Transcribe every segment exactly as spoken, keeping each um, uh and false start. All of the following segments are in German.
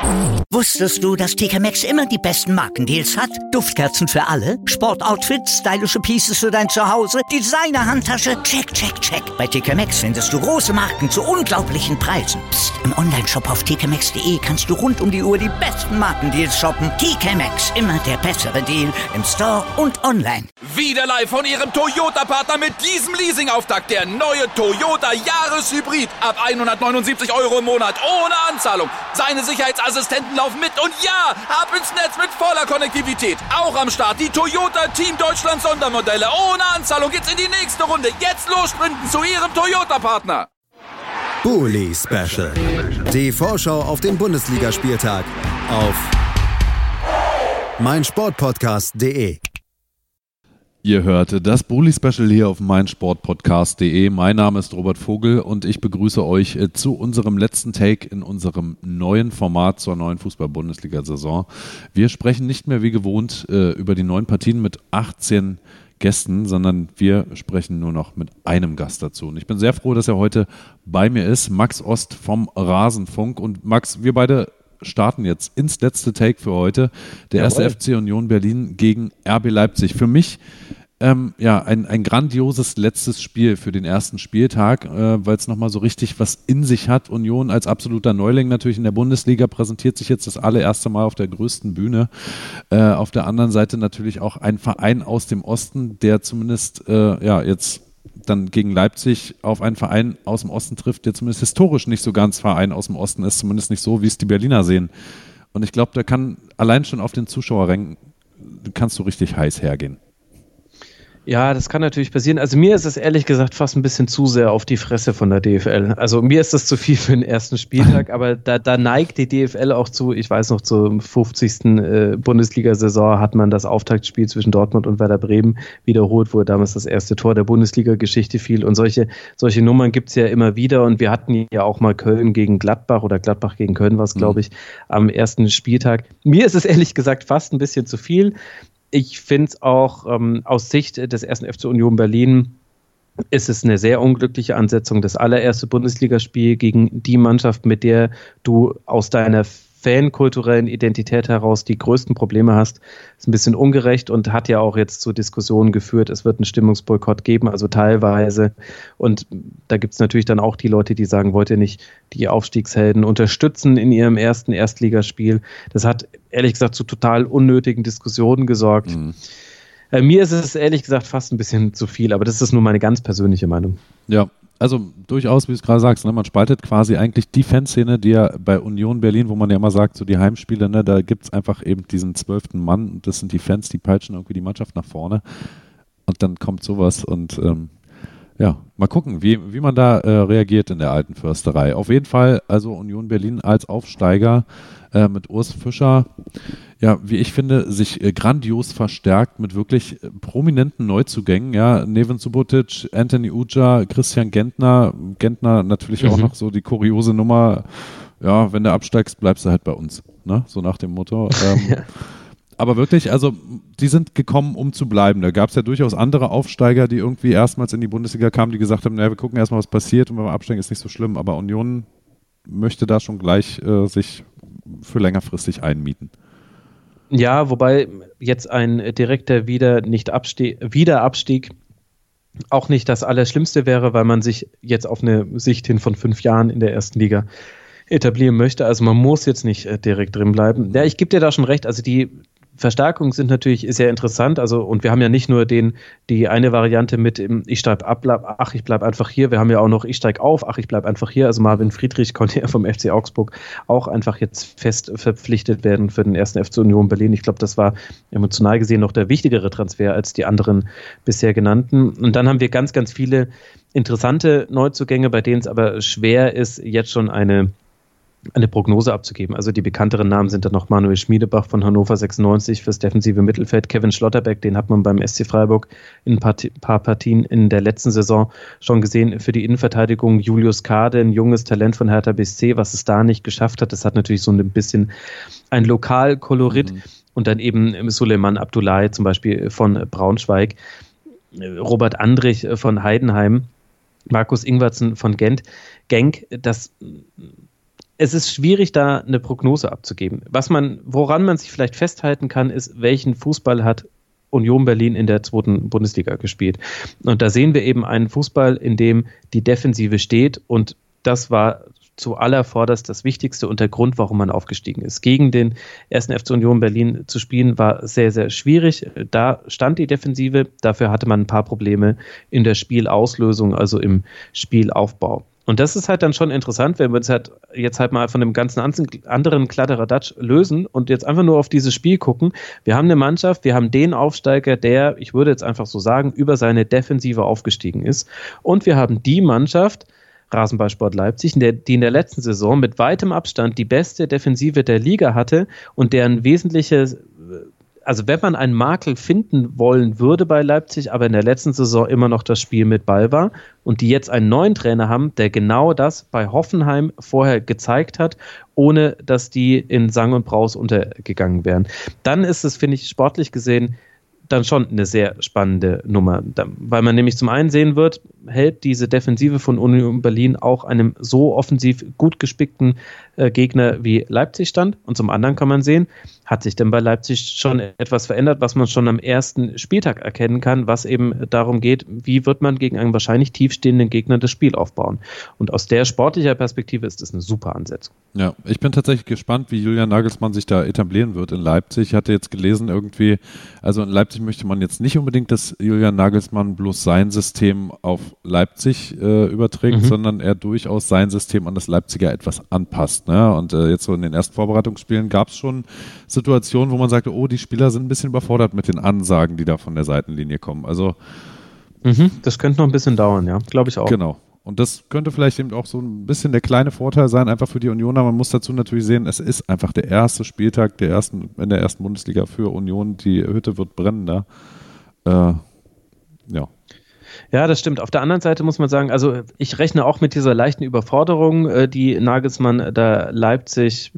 Wusstest du, dass T K Maxx immer die besten Markendeals hat? Duftkerzen für alle, Sportoutfits, stylische Pieces für dein Zuhause, Designer-Handtasche, check, check, check. Bei T K Maxx findest du große Marken zu unglaublichen Preisen. Psst. Im Onlineshop auf t k maxx punkt d e kannst du rund um die Uhr die besten Markendeals shoppen. T K Maxx, immer der bessere Deal im Store und online. Wieder live von Ihrem Toyota-Partner mit diesem Leasing-Auftakt. Der neue Toyota Jahreshybrid. Ab hundertneunundsiebzig Euro im Monat. Ohne Anzahlung. Seine Sicherheitsassistenten laufen mit. Und ja, ab ins Netz mit voller Konnektivität. Auch am Start die Toyota Team Deutschland Sondermodelle. Ohne Anzahlung geht's in die nächste Runde. Jetzt los sprinten zu Ihrem Toyota-Partner. Bully Special. Die Vorschau auf den Bundesligaspieltag auf meinsportpodcast punkt de. Ihr hört das Bully-Special hier auf meinsportpodcast punkt de. Mein Name ist Robert Vogel und ich begrüße euch äh, zu unserem letzten Take in unserem neuen Format zur neuen Fußball-Bundesliga-Saison. Wir sprechen nicht mehr wie gewohnt äh, über die neuen Partien mit achtzehn Gästen, sondern wir sprechen nur noch mit einem Gast dazu. Und ich bin sehr froh, dass er heute bei mir ist, Max Ost vom Rasenfunk. Und Max, wir beide starten jetzt ins letzte Take für heute. Der erste F C Union Berlin gegen R B Leipzig. Für mich ähm, ja ein, ein grandioses letztes Spiel für den ersten Spieltag, äh, weil es nochmal so richtig was in sich hat. Union als absoluter Neuling natürlich in der Bundesliga präsentiert sich jetzt das allererste Mal auf der größten Bühne. Äh, auf der anderen Seite natürlich auch ein Verein aus dem Osten, der zumindest äh, ja jetzt dann gegen Leipzig auf einen Verein aus dem Osten trifft, der zumindest historisch nicht so ganz Verein aus dem Osten ist, zumindest nicht so, wie es die Berliner sehen. Und ich glaube, da kann allein schon auf den Zuschauerrängen kannst du richtig heiß hergehen. Ja, das kann natürlich passieren. Also mir ist es ehrlich gesagt fast ein bisschen zu sehr auf die Fresse von der D F L. Also mir ist das zu viel für den ersten Spieltag, aber da, da neigt die D F L auch zu, ich weiß noch, zur fünfzigsten Äh, Bundesliga-Saison hat man das Auftaktspiel zwischen Dortmund und Werder Bremen wiederholt, wo damals das erste Tor der Bundesliga-Geschichte fiel. Und solche, solche Nummern gibt es ja immer wieder. Und wir hatten ja auch mal Köln gegen Gladbach oder Gladbach gegen Köln war es, glaube ich, am ersten Spieltag. Mir ist es ehrlich gesagt fast ein bisschen zu viel. Ich finde es auch ähm, aus Sicht des ersten F C Union Berlin ist es eine sehr unglückliche Ansetzung. Das allererste Bundesligaspiel gegen die Mannschaft, mit der du aus deiner fankulturellen Identität heraus die größten Probleme hast, ist ein bisschen ungerecht und hat ja auch jetzt zu Diskussionen geführt. Es wird einen Stimmungsboykott geben, also teilweise. Und da gibt es natürlich dann auch die Leute, die sagen, wollt ihr nicht die Aufstiegshelden unterstützen in ihrem ersten Erstligaspiel. Das hat ehrlich gesagt zu total unnötigen Diskussionen gesorgt. Mhm. Äh, mir ist es ehrlich gesagt fast ein bisschen zu viel, aber das ist nur meine ganz persönliche Meinung. Ja, also durchaus, wie du es gerade sagst, ne, man spaltet quasi eigentlich die Fanszene, die ja bei Union Berlin, wo man ja immer sagt, so die Heimspiele, ne, da gibt es einfach eben diesen zwölften Mann und das sind die Fans, die peitschen irgendwie die Mannschaft nach vorne und dann kommt sowas und ähm, ja, mal gucken, wie, wie man da äh, reagiert in der alten Försterei. Auf jeden Fall, also Union Berlin als Aufsteiger äh, mit Urs Fischer, ja, wie ich finde, sich äh, grandios verstärkt mit wirklich äh, prominenten Neuzugängen, ja, Neven Subotic, Anthony Uja, Christian Gentner, Gentner natürlich mhm. auch noch so die kuriose Nummer, ja, wenn du absteigst, bleibst du halt bei uns, ne, so nach dem Motto. Ähm, ja. Aber wirklich, also die sind gekommen, um zu bleiben. Da gab es ja durchaus andere Aufsteiger, die irgendwie erstmals in die Bundesliga kamen, die gesagt haben, naja, wir gucken erstmal, was passiert und wenn wir absteigen, ist nicht so schlimm. Aber Union möchte da schon gleich äh, sich für längerfristig einmieten. Ja, wobei jetzt ein direkter Wieder nicht Abstieg, Wiederabstieg auch nicht das Allerschlimmste wäre, weil man sich jetzt auf eine Sicht hin von fünf Jahren in der ersten Liga etablieren möchte. Also man muss jetzt nicht äh, direkt drin bleiben. Ja, ich gebe dir da schon recht. Also die Verstärkungen sind natürlich sehr interessant. Also und wir haben ja nicht nur den die eine Variante mit im ich steig ab, bleib, ach ich bleib einfach hier. Wir haben ja auch noch ich steig auf, ach ich bleib einfach hier. Also Marvin Friedrich konnte ja vom F C Augsburg auch einfach jetzt fest verpflichtet werden für den ersten F C Union Berlin. Ich glaube, das war emotional gesehen noch der wichtigere Transfer als die anderen bisher genannten. Und dann haben wir ganz, ganz viele interessante Neuzugänge, bei denen es aber schwer ist, jetzt schon eine eine Prognose abzugeben. Also die bekannteren Namen sind dann noch Manuel Schmiedebach von Hannover sechsundneunzig fürs defensive Mittelfeld, Kevin Schlotterbeck, den hat man beim S C Freiburg in ein paar, paar Partien in der letzten Saison schon gesehen. Für die Innenverteidigung Julius Kade, ein junges Talent von Hertha B S C, was es da nicht geschafft hat. Das hat natürlich so ein bisschen ein Lokalkolorit. Mhm. Und dann eben Suleiman Abdullahi zum Beispiel von Braunschweig, Robert Andrich von Heidenheim, Markus Ingwertsen von Gent, Genk, das es ist schwierig, da eine Prognose abzugeben. Was man, woran man sich vielleicht festhalten kann, ist, welchen Fußball hat Union Berlin in der zweiten Bundesliga gespielt. Und da sehen wir eben einen Fußball, in dem die Defensive steht, und das war zuallervorderst das Wichtigste und der Grund, warum man aufgestiegen ist. Gegen den ersten F C Union Berlin zu spielen, war sehr, sehr schwierig. Da stand die Defensive, dafür hatte man ein paar Probleme in der Spielauslösung, also im Spielaufbau. Und das ist halt dann schon interessant, wenn wir uns halt jetzt halt mal von dem ganzen anderen Kladderadatsch lösen und jetzt einfach nur auf dieses Spiel gucken. Wir haben eine Mannschaft, wir haben den Aufsteiger, der, ich würde jetzt einfach so sagen, über seine Defensive aufgestiegen ist. Und wir haben die Mannschaft, Rasenballsport Leipzig, die in der letzten Saison mit weitem Abstand die beste Defensive der Liga hatte und deren wesentliche, also wenn man einen Makel finden wollen würde bei Leipzig, aber in der letzten Saison immer noch das Spiel mit Ball war, und die jetzt einen neuen Trainer haben, der genau das bei Hoffenheim vorher gezeigt hat, ohne dass die in Sang und Braus untergegangen wären. Dann ist es, finde ich, sportlich gesehen dann schon eine sehr spannende Nummer, weil man nämlich zum einen sehen wird, hält diese Defensive von Union Berlin auch einem so offensiv gut gespickten äh, Gegner wie Leipzig stand, und zum anderen kann man sehen, hat sich denn bei Leipzig schon etwas verändert, was man schon am ersten Spieltag erkennen kann, was eben darum geht, wie wird man gegen einen wahrscheinlich tiefstehenden Gegner das Spiel aufbauen. Und aus der sportlicher Perspektive ist das eine super Ansetzung. Ja, ich bin tatsächlich gespannt, wie Julian Nagelsmann sich da etablieren wird in Leipzig. Ich hatte jetzt gelesen irgendwie, also in Leipzig möchte man jetzt nicht unbedingt, dass Julian Nagelsmann bloß sein System auf Leipzig äh, überträgt, mhm. sondern er durchaus sein System an das Leipziger etwas anpasst. Ne? Und äh, jetzt so in den ersten Vorbereitungsspielen gab es schon Situationen, wo man sagte, oh, die Spieler sind ein bisschen überfordert mit den Ansagen, die da von der Seitenlinie kommen. Also mhm, das könnte noch ein bisschen dauern, ja, glaube ich auch. Genau. Und das könnte vielleicht eben auch so ein bisschen der kleine Vorteil sein, einfach für die Unioner. Man muss dazu natürlich sehen, es ist einfach der erste Spieltag der ersten, in der ersten Bundesliga für Union. Die Hütte wird brennen da. Äh, ja. Ja, das stimmt. Auf der anderen Seite muss man sagen, also ich rechne auch mit dieser leichten Überforderung, die Nagelsmann da Leipzig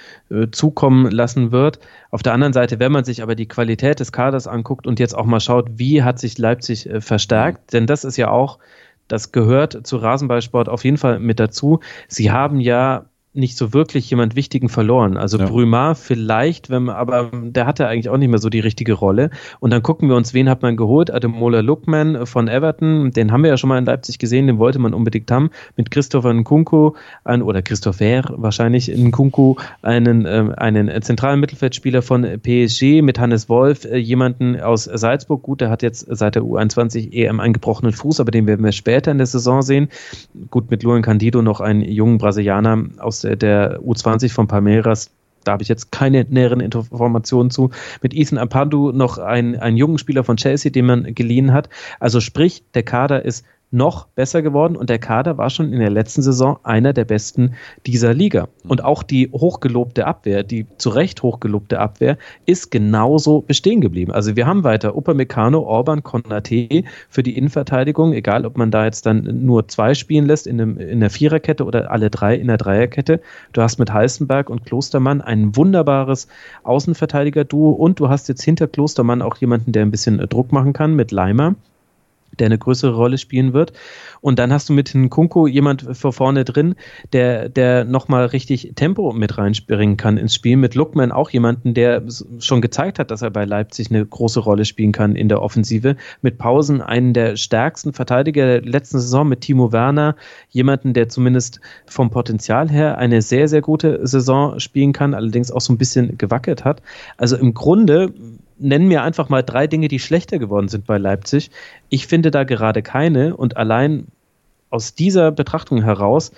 zukommen lassen wird. Auf der anderen Seite, wenn man sich aber die Qualität des Kaders anguckt und jetzt auch mal schaut, wie hat sich Leipzig verstärkt, denn das ist ja auch, das gehört zu Rasenballsport auf jeden Fall mit dazu. Sie haben ja nicht so wirklich jemand Wichtigen verloren. Also ja. Brümar vielleicht, wenn man, aber der hatte eigentlich auch nicht mehr so die richtige Rolle. Und dann gucken wir uns, wen hat man geholt? Ademola Lookman von Everton, den haben wir ja schon mal in Leipzig gesehen, den wollte man unbedingt haben. Mit Christopher Nkunku, ein, oder Christopher wahrscheinlich Nkunku, einen, äh, einen zentralen Mittelfeldspieler von P S G, mit Hannes Wolf, äh, jemanden aus Salzburg. Gut, der hat jetzt seit der U einundzwanzig E M einen gebrochenen Fuß, aber den werden wir später in der Saison sehen. Gut, mit Luan Candido noch einen jungen Brasilianer aus der U zwanzig von Palmeiras, da habe ich jetzt keine näheren Informationen zu. Mit Ethan Ampadu noch ein, einen jungen Spieler von Chelsea, den man geliehen hat. Also sprich, der Kader ist noch besser geworden und der Kader war schon in der letzten Saison einer der besten dieser Liga. Und auch die hochgelobte Abwehr, die zu Recht hochgelobte Abwehr, ist genauso bestehen geblieben. Also wir haben weiter Upamecano, Orban, Konaté für die Innenverteidigung, egal ob man da jetzt dann nur zwei spielen lässt in, einem, in der Viererkette oder alle drei in der Dreierkette. Du hast mit Halstenberg und Klostermann ein wunderbares Außenverteidiger-Duo und du hast jetzt hinter Klostermann auch jemanden, der ein bisschen Druck machen kann mit Leimer, der eine größere Rolle spielen wird. Und dann hast du mit Nkunku jemand vor vorne drin, der, der nochmal richtig Tempo mit reinbringen kann ins Spiel. Mit Lookman auch jemanden, der schon gezeigt hat, dass er bei Leipzig eine große Rolle spielen kann in der Offensive. Mit Pausen einen der stärksten Verteidiger der letzten Saison, mit Timo Werner, jemanden, der zumindest vom Potenzial her eine sehr, sehr gute Saison spielen kann, allerdings auch so ein bisschen gewackelt hat. Also im Grunde nennen mir einfach mal drei Dinge, die schlechter geworden sind bei Leipzig. Ich finde da gerade keine und allein aus dieser Betrachtung heraus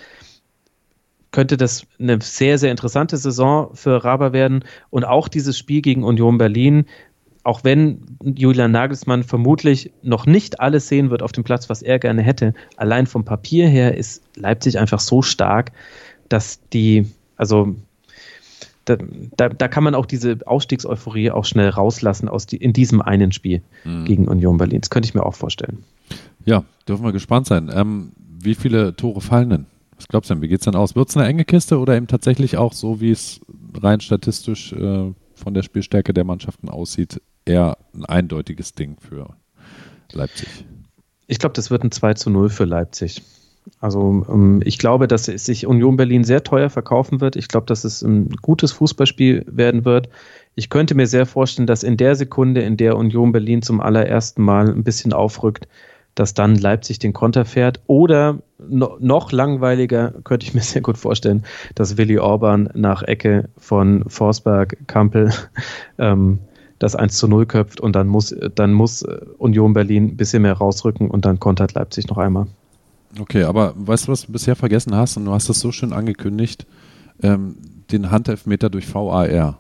könnte das eine sehr, sehr interessante Saison für Raba werden und auch dieses Spiel gegen Union Berlin, auch wenn Julian Nagelsmann vermutlich noch nicht alles sehen wird auf dem Platz, was er gerne hätte, allein vom Papier her ist Leipzig einfach so stark, dass die, also Da, da, da kann man auch diese Ausstiegseuphorie auch schnell rauslassen aus die, in diesem einen Spiel mhm. gegen Union Berlin. Das könnte ich mir auch vorstellen. Ja, dürfen wir gespannt sein. Ähm, wie viele Tore fallen denn? Was glaubst du denn? Wie geht es denn aus? Wird es eine enge Kiste oder eben tatsächlich auch so, wie es rein statistisch äh, von der Spielstärke der Mannschaften aussieht, eher ein eindeutiges Ding für Leipzig? Ich glaube, das wird ein zwei zu null für Leipzig. Also ähm, ich glaube, dass es sich Union Berlin sehr teuer verkaufen wird. Ich glaube, dass es ein gutes Fußballspiel werden wird. Ich könnte mir sehr vorstellen, dass in der Sekunde, in der Union Berlin zum allerersten Mal ein bisschen aufrückt, dass dann Leipzig den Konter fährt. Oder no, noch langweiliger könnte ich mir sehr gut vorstellen, dass Willi Orban nach Ecke von Forsberg, Kampel ähm, das eins zu null köpft und dann muss, dann muss Union Berlin ein bisschen mehr rausrücken und dann kontert Leipzig noch einmal. Okay, aber weißt du, was du bisher vergessen hast? Und du hast das so schön angekündigt, ähm, den Handelfmeter durch V A R.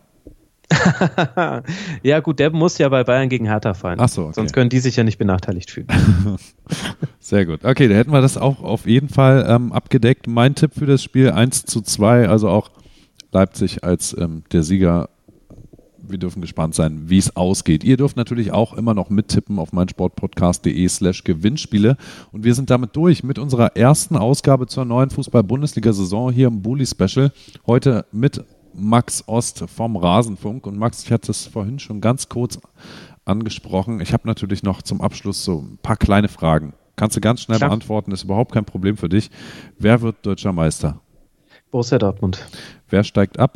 Ja gut, der muss ja bei Bayern gegen Hertha fallen. Ach so, okay. Sonst können die sich ja nicht benachteiligt fühlen. Sehr gut. Okay, da hätten wir das auch auf jeden Fall ähm, abgedeckt. Mein Tipp für das Spiel eins zu zwei, also auch Leipzig als ähm, der Sieger. Wir dürfen gespannt sein, wie es ausgeht. Ihr dürft natürlich auch immer noch mittippen auf meinsportpodcast.de slash Gewinnspiele. Und wir sind damit durch mit unserer ersten Ausgabe zur neuen Fußball-Bundesliga-Saison hier im Bully-Special. Heute mit Max Ost vom Rasenfunk. Und Max, ich hatte es vorhin schon ganz kurz angesprochen. Ich habe natürlich noch zum Abschluss so ein paar kleine Fragen. Kannst du ganz schnell Klar. beantworten, ist überhaupt kein Problem für dich. Wer wird deutscher Meister? Borussia Dortmund. Wer steigt ab?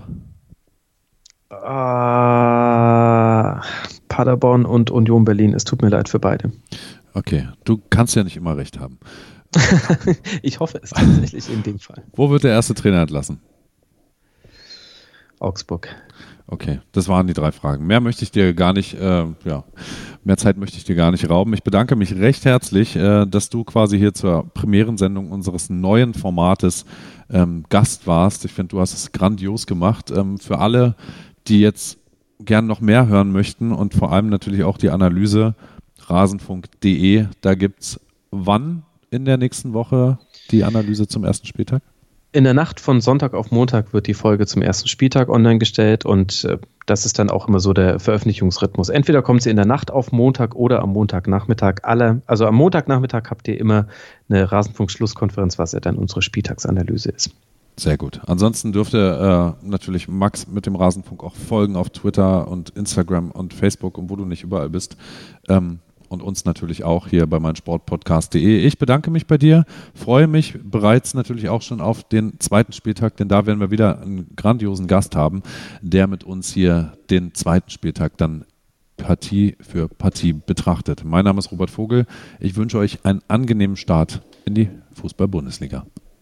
Uh, Paderborn und Union Berlin. Es tut mir leid für beide. Okay, du kannst ja nicht immer recht haben. Ich hoffe es tatsächlich in dem Fall. Wo wird der erste Trainer entlassen? Augsburg. Okay, das waren die drei Fragen. Mehr möchte ich dir gar nicht, äh, ja, mehr Zeit möchte ich dir gar nicht rauben. Ich bedanke mich recht herzlich, äh, dass du quasi hier zur Premierensendung unseres neuen Formates ähm, Gast warst. Ich finde, du hast es grandios gemacht. Ähm, für alle, die jetzt gern noch mehr hören möchten und vor allem natürlich auch die Analyse rasenfunk punkt de, da gibt es wann in der nächsten Woche die Analyse zum ersten Spieltag? In der Nacht von Sonntag auf Montag wird die Folge zum ersten Spieltag online gestellt und äh, das ist dann auch immer so der Veröffentlichungsrhythmus. Entweder kommt sie in der Nacht auf Montag oder am Montagnachmittag. Alle, also am Montagnachmittag habt ihr immer eine Rasenfunk-Schlusskonferenz, was ja dann unsere Spieltagsanalyse ist. Sehr gut. Ansonsten dürfte äh, natürlich Max mit dem Rasenfunk auch folgen auf Twitter und Instagram und Facebook und wo du nicht überall bist. Ähm, Und uns natürlich auch hier bei meinsportpodcast punkt de. Ich bedanke mich bei dir, freue mich bereits natürlich auch schon auf den zweiten Spieltag, denn da werden wir wieder einen grandiosen Gast haben, der mit uns hier den zweiten Spieltag dann Partie für Partie betrachtet. Mein Name ist Robert Vogel. Ich wünsche euch einen angenehmen Start in die Fußball-Bundesliga.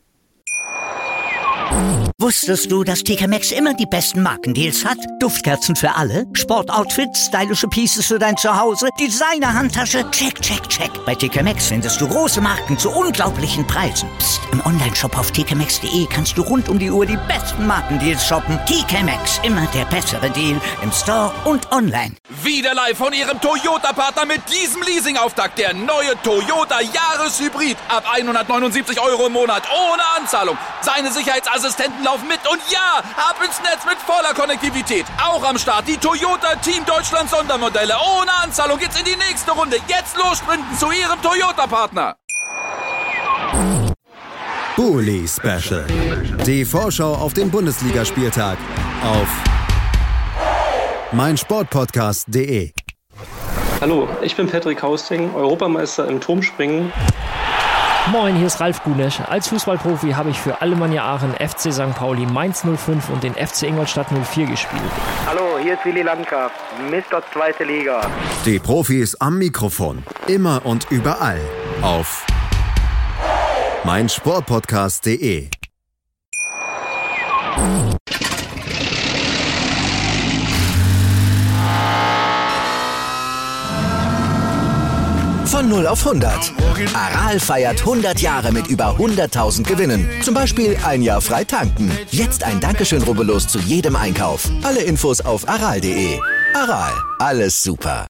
Wusstest du, dass T K Maxx immer die besten Markendeals hat? Duftkerzen für alle, Sportoutfits, stylische Pieces für dein Zuhause, Designer-Handtasche, check, check, check. Bei T K Maxx findest du große Marken zu unglaublichen Preisen. Psst. Im Onlineshop auf t k maxx punkt de kannst du rund um die Uhr die besten Markendeals shoppen. T K Maxx, immer der bessere Deal im Store und online. Wieder live von ihrem Toyota-Partner mit diesem Leasing-Auftakt. Der neue Toyota Jahreshybrid. Ab hundertneunundsiebzig Euro im Monat ohne Anzahlung. Seine Sicherheitsassistenten laufen mit und ja, ab ins Netz mit voller Konnektivität. Auch am Start die Toyota Team Deutschland Sondermodelle. Ohne Anzahlung geht's in die nächste Runde. Jetzt los sprinten zu ihrem Toyota-Partner. Bully Special. Die Vorschau auf den Bundesligaspieltag auf meinsportpodcast punkt de. Hallo, ich bin Patrick Hausting, Europameister im Turmspringen. Moin, hier ist Ralf Gunesch. Als Fußballprofi habe ich für Alemannia Aachen, F C Sankt Pauli, Mainz null fünf und den F C Ingolstadt null vier gespielt. Hallo, hier ist Willi Landgraf, Mister Zweite Liga. Die Profis am Mikrofon, immer und überall auf meinsportpodcast punkt de. Von null auf hundert. Aral feiert hundert Jahre mit über hunderttausend Gewinnen. Zum Beispiel ein Jahr frei tanken. Jetzt ein Dankeschön, rubbellos zu jedem Einkauf. Alle Infos auf aral punkt de. Aral, alles super.